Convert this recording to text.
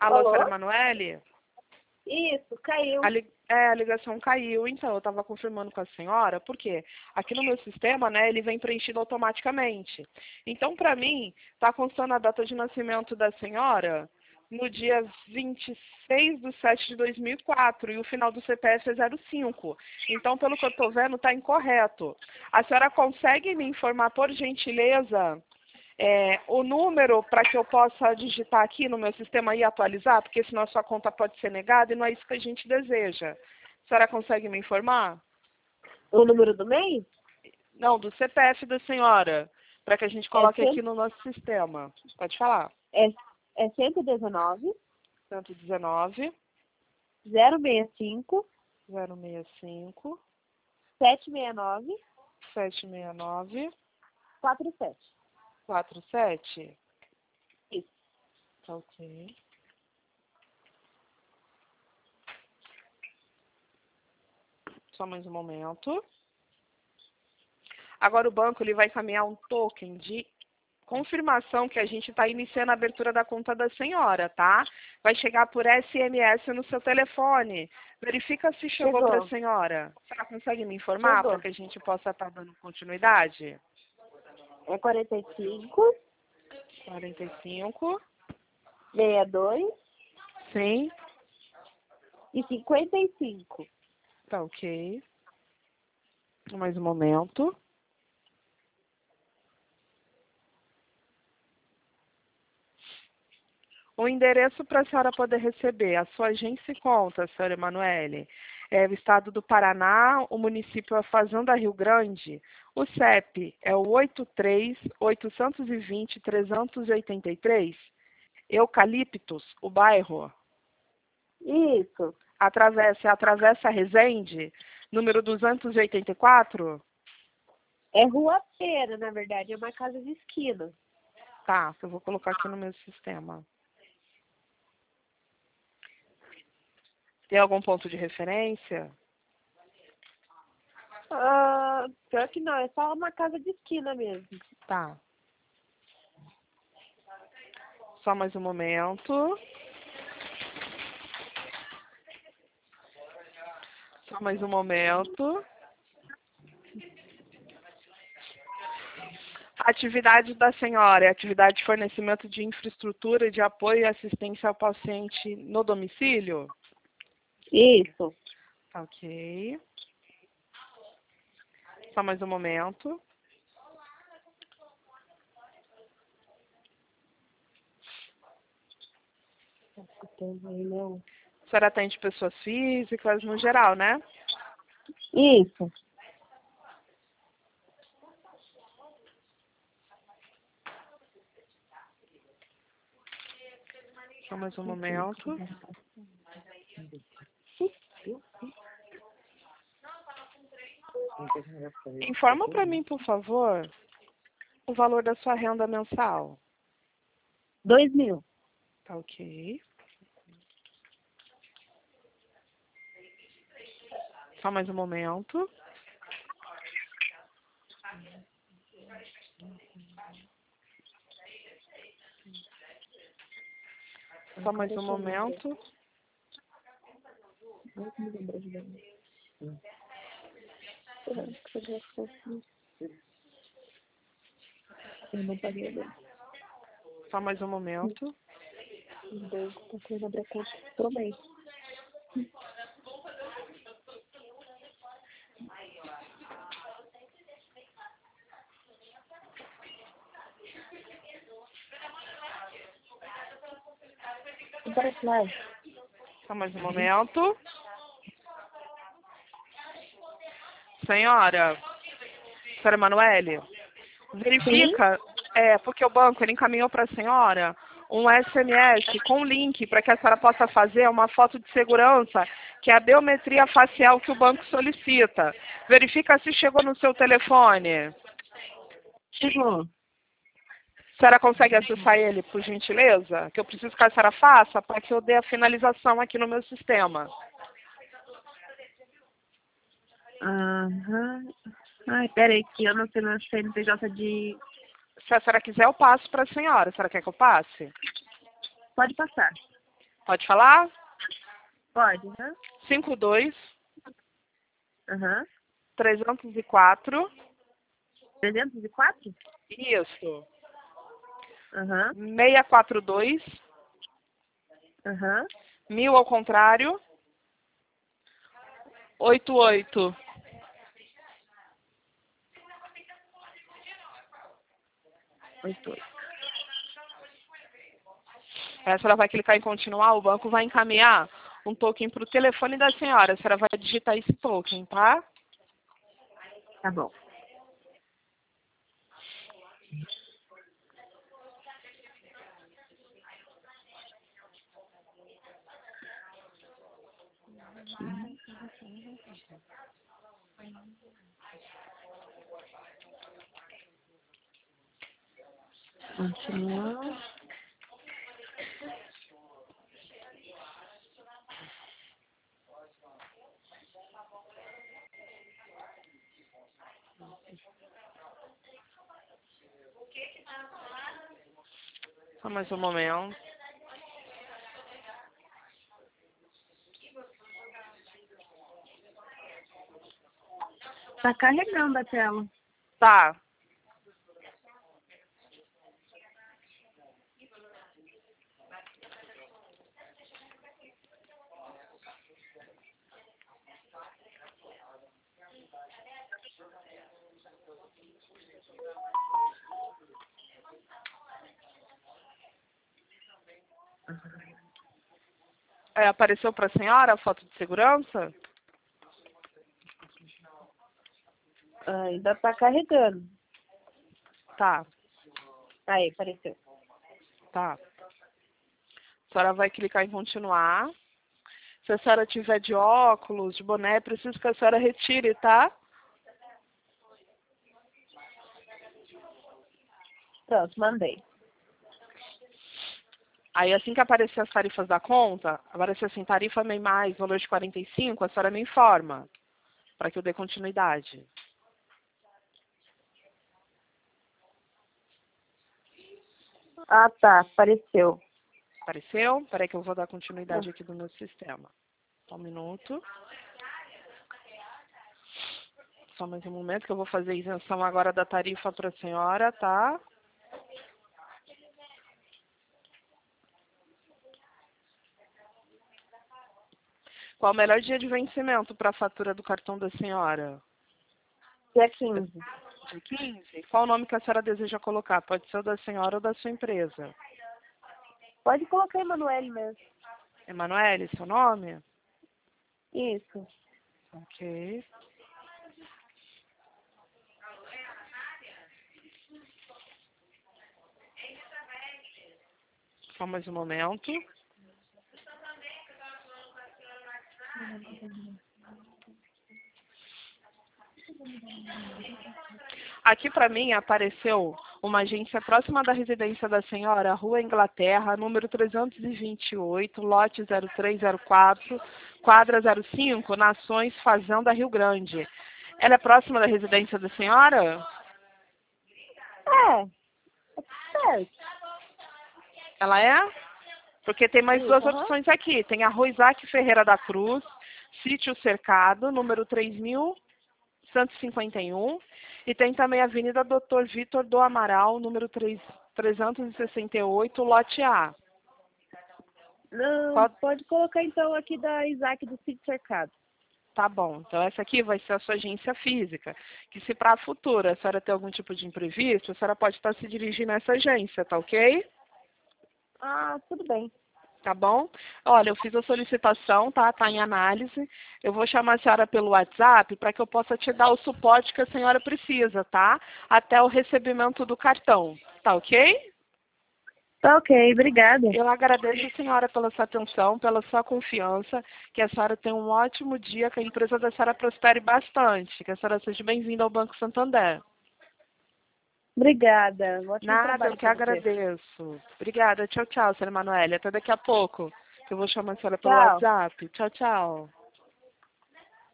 Alô, senhora Emanuele? Isso, caiu. A ligação caiu, então eu estava confirmando com a senhora, porque aqui no meu sistema, né, ele vem preenchido automaticamente. Então, para mim, está constando a data de nascimento da senhora no dia 26/7/2004 e o final do CPF é 05. Então, pelo que eu estou vendo, está incorreto. A senhora consegue me informar, por gentileza, o número para que eu possa digitar aqui no meu sistema e atualizar, porque senão a sua conta pode ser negada e não é isso que a gente deseja. A senhora consegue me informar? O número do mês? Não, do CPF da senhora, para que a gente coloque aqui no nosso sistema. Pode falar. É 119 119 065 065 769 769 47. 47. Isso. Tá ok. Só mais um momento. Agora o banco ele vai encaminhar um token de confirmação que a gente está iniciando a abertura da conta da senhora, tá? Vai chegar por SMS no seu telefone. Verifica se chegou para a senhora. A senhora consegue me informar para que a gente possa estar dando continuidade? É 45 45 62 Sim. e 55. Tá ok. Mais um momento. O endereço para a senhora poder receber a sua agência e conta, senhora Emanuele, é o estado do Paraná, o município é Fazenda Rio Grande, o CEP é o 83-820-383, Eucaliptus, o bairro. Isso. Atravessa Resende, número 284? É Rua Pera, na verdade, é uma casa de esquina. Tá, eu vou colocar aqui no meu sistema. Tem algum ponto de referência? Pior que não, é só uma casa de esquina mesmo. Tá. Só mais um momento. Só mais um momento. A atividade da senhora é atividade de fornecimento de infraestrutura de apoio e assistência ao paciente no domicílio? Isso. Ok. Só mais um momento. A senhora atende pessoas físicas no geral, né? Isso. Só mais um momento. Informa para mim, por favor, o valor da sua renda mensal. 2.000. Tá ok. Só mais um momento. Só mais um momento. Eu não paguei ainda. Só mais um momento. O banco tá querendo abrir a conta pro mês. Parece lá. Só mais um momento. Senhora Emanuele, verifica, porque o banco ele encaminhou para a senhora um SMS com um link para que a senhora possa fazer uma foto de segurança, que é a biometria facial que o banco solicita. Verifica se chegou no seu telefone. Chegou. A senhora consegue acessar ele, por gentileza? Que eu preciso que a senhora faça para que eu dê a finalização aqui no meu sistema. Aham. Ai, peraí, que eu não sei no CNPJ de... Se a senhora quiser, eu passo para a senhora. A senhora quer que eu passe? Pode passar. Pode falar? Pode, aham. 52 Aham. 304. 304? Isso. Aham. 642. Aham. 1000 ao contrário. 88. Oito. A senhora vai clicar em continuar, o banco vai encaminhar um token para o telefone da senhora. A senhora vai digitar esse token, tá? Tá bom. Continuar. Só mais um momento. Tá carregando a tela. Tá. Apareceu para a senhora a foto de segurança? Ainda tá carregando. Tá, Aí, apareceu. tá. A senhora vai clicar em continuar. Se a senhora tiver de óculos, de boné, preciso que a senhora retire, tá? Pronto, mandei. Aí assim que aparecer as tarifas da conta, aparecer assim, tarifa MEI mais, valor de 45, a senhora me informa, para que eu dê continuidade. Ah, tá. Apareceu. Apareceu? Peraí que eu vou dar continuidade aqui do meu sistema. Só um minuto. Só mais um momento que eu vou fazer a isenção agora da tarifa para a senhora, tá? Qual o melhor dia de vencimento para a fatura do cartão da senhora? Dia 15. Dia 15? Qual o nome que a senhora deseja colocar? Pode ser o da senhora ou da sua empresa. Pode colocar Emanuele mesmo. Emanuele, seu nome? Isso. Ok. Só mais um momento. Aqui para mim apareceu uma agência próxima da residência da senhora, Rua Inglaterra, número 328, lote 0304, quadra 05, Nações, Fazenda, Rio Grande. Ela é próxima da residência da senhora? É certo. Ela é? Porque tem mais Isso, duas aham. opções aqui. Tem a Rua Isaac Ferreira da Cruz, Sítio Cercado, número 3151. E tem também a Avenida Dr. Vitor do Amaral, número 368, lote A. Não, Qual- pode colocar então aqui da Isaac do Sítio Cercado. Tá bom. Então essa aqui vai ser a sua agência física. Que se para a futura a senhora ter algum tipo de imprevisto, a senhora pode estar se dirigindo a essa agência, tá ok? Ah, tudo bem. Tá bom? Olha, eu fiz a solicitação, tá? Tá em análise. Eu vou chamar a senhora pelo WhatsApp para que eu possa te dar o suporte que a senhora precisa, tá? Até o recebimento do cartão. Tá ok? Tá ok, obrigada. Eu agradeço a senhora pela sua atenção, pela sua confiança, que a senhora tenha um ótimo dia, que a empresa da senhora prospere bastante, que a senhora seja bem-vinda ao Banco Santander. Obrigada. Um ótimo Nada, eu trabalho que para você. agradeço. Obrigada. Tchau, tchau, senhora Emanuele. Até daqui a pouco, que eu vou chamar a senhora pelo Tchau. WhatsApp. Tchau, tchau.